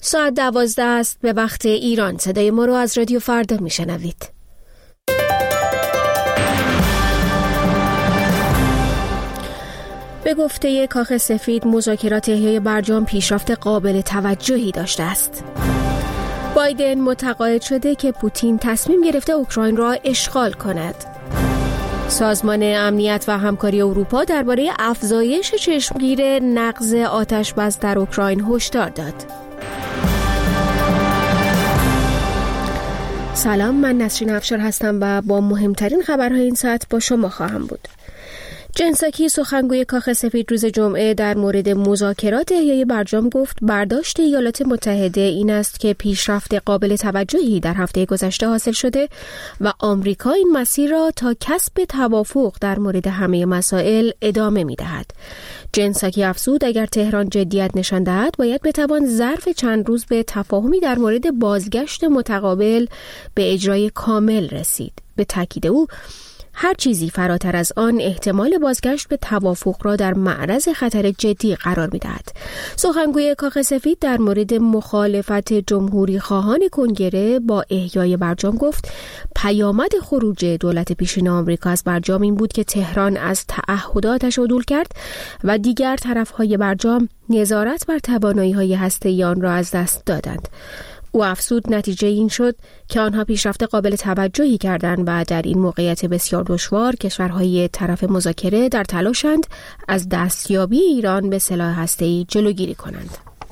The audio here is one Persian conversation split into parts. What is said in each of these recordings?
ساعت 12 است به وقت ایران. صدای ما رو از رادیو فردا میشنوید. به گفته کاخ سفید مذاکرات احیای برجام پیشرفت قابل توجهی داشته است. بایدن متقاعد شده که پوتین تصمیم گرفته اوکراین را اشغال کند. سازمان امنیت و همکاری اروپا درباره افزایش چشمگیر نقض آتش‌بس در اوکراین هشدار داد. سلام، من نسرین افشار هستم و با مهمترین خبرهای این ساعت با شما خواهم بود. جن ساکی سخنگوی کاخ سفید روز جمعه در مورد مذاکرات احیای برجام گفت برداشت ایالات متحده این است که پیشرفت قابل توجهی در هفته گذشته حاصل شده و آمریکا این مسیر را تا کسب توافق در مورد همه مسائل ادامه می‌دهد. جن ساکی افزود اگر تهران جدیت نشان دهد باید بتوان ظرف چند روز به تفاهمی در مورد بازگشت متقابل به اجرای کامل رسید. به تاکید او هر چیزی فراتر از آن احتمال بازگشت به توافق را در معرض خطر جدی قرار می‌دهد. سخنگوی کاخ سفید در مورد مخالفت جمهوری خواهان کنگره با احیای برجام گفت پیامد خروج دولت پیشین آمریکا از برجام این بود که تهران از تعهداتش عدول کرد و دیگر طرف‌های برجام نظارت بر توانایی‌های هسته‌ای آن را از دست دادند. او افزود نتیجه این شد که آنها پیشرفت قابل توجهی کردند و در این موقعیت بسیار دشوار کشورهای طرف مذاکره در تلاشند از دستیابی ایران به سلاح هسته‌ای جلوگیری کنند.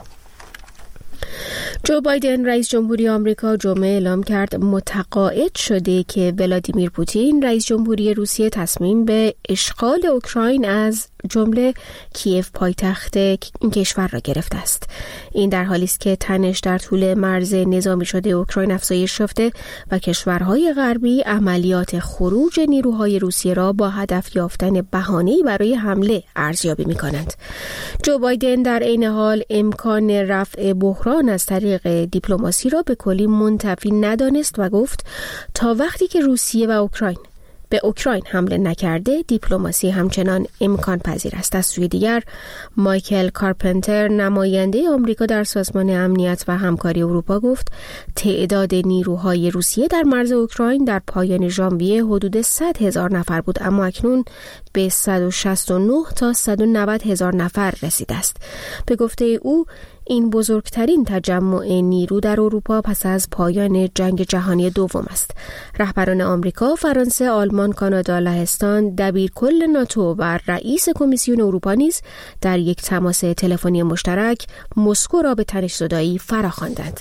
جو بایدن رئیس جمهوری آمریکا جمعه اعلام کرد متقاعد شده که ولادیمیر پوتین رئیس جمهوری روسیه تصمیم به اشغال اوکراین از جمله کیف پایتخت این کشور را گرفته است. این در حالی است که تنش در طول مرز نظامی شده اوکراین افزایش یافته و کشورهای غربی عملیات خروج نیروهای روسیه را با هدف یافتن بهانه‌ای برای حمله ارزیابی می‌کنند. جو بایدن در عین حال امکان رفع بحران از طریق دیپلماسی را به کلی منتفی ندانست و گفت تا وقتی که روسیه و به اوکراین حمله نکرده دیپلماسی همچنان امکان پذیر است. از سوی دیگر مایکل کارپنتر نماینده آمریکا در سازمان امنیت و همکاری اروپا گفت تعداد نیروهای روسیه در مرز اوکراین در پایان ژانویه حدود 100,000 نفر بود اما اکنون به 169 تا 190,000 نفر رسیده است. به گفته او این بزرگترین تجمع نیرو در اروپا پس از پایان جنگ جهانی دوم است. رهبران آمریکا، فرانسه، آلمان، کانادا، لهستان، دبیرکل ناتو و رئیس کمیسیون اروپا نیز در یک تماس تلفنی مشترک مسکو را به تنش‌زدایی فراخواندند.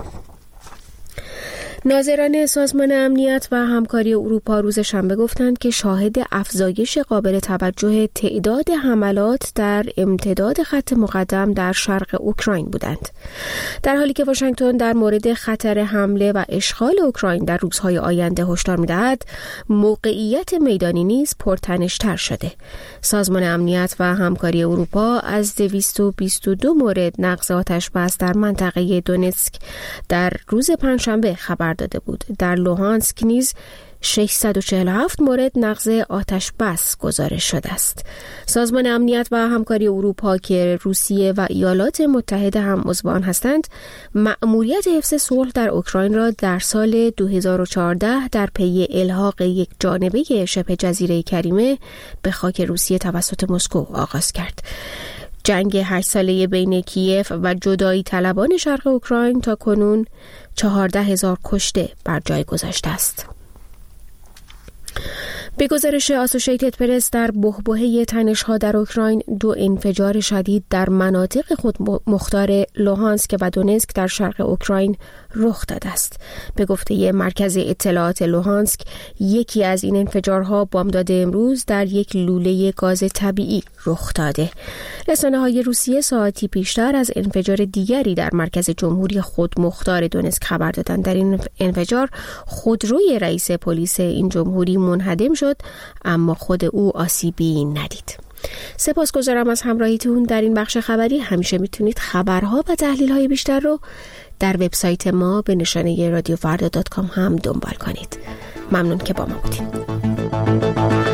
ناظران سازمان امنیت و همکاری اروپا روز شنبه گفتند که شاهد افزایش قابل توجه تعداد حملات در امتداد خط مقدم در شرق اوکراین بودند. در حالی که واشنگتن در مورد خطر حمله و اشغال اوکراین در روزهای آینده هشدار می‌دهد، موقعیت میدانی نیز پرتنش‌تر شده. سازمان امنیت و همکاری اروپا از 222 مورد نقض آتش‌بس در منطقه دونتسک در روز پنجشنبه خبر داده بود. در لوهانسک نیز 647 مورد نقض آتش‌بس گزارش شده است. سازمان امنیت و همکاری اروپا که روسیه و ایالات متحده هم عضو آن هستند، مأموریت حفظ صلح در اوکراین را در سال 2014 در پی الحاق یک جانبه شبه جزیره کریمه به خاک روسیه توسط مسکو آغاز کرد. جنگ 8 ساله بین کیف و جدایی طلبان شرق اوکراین تا کنون 14,000 کشته بر جای گذاشته است. به گزارش آسوشیتد پرس در بحبوحه تنش‌ها در اوکراین 2 انفجار شدید در مناطق خود مختار لوهانسک و دونتسک در شرق اوکراین رخ داده است. به گفته مرکز اطلاعات لوهانسک یکی از این انفجارها بامداد امروز در یک لوله گاز طبیعی رخ داده. رسانه‌های روسیه ساعتی پیشتر از انفجار دیگری در مرکز جمهوری خود مختار دونتسک خبر دادند. در این انفجار خودروی رئیس پلیس این جمهوری منهدم شد اما خود او آسیبی ندید. سپاسگزارم از همراهیتون در این بخش خبری. همیشه میتونید خبرها و تحلیل‌های بیشتر رو در وبسایت ما به نشانه radiofarda.com هم دنبال کنید. ممنون که با ما بودید.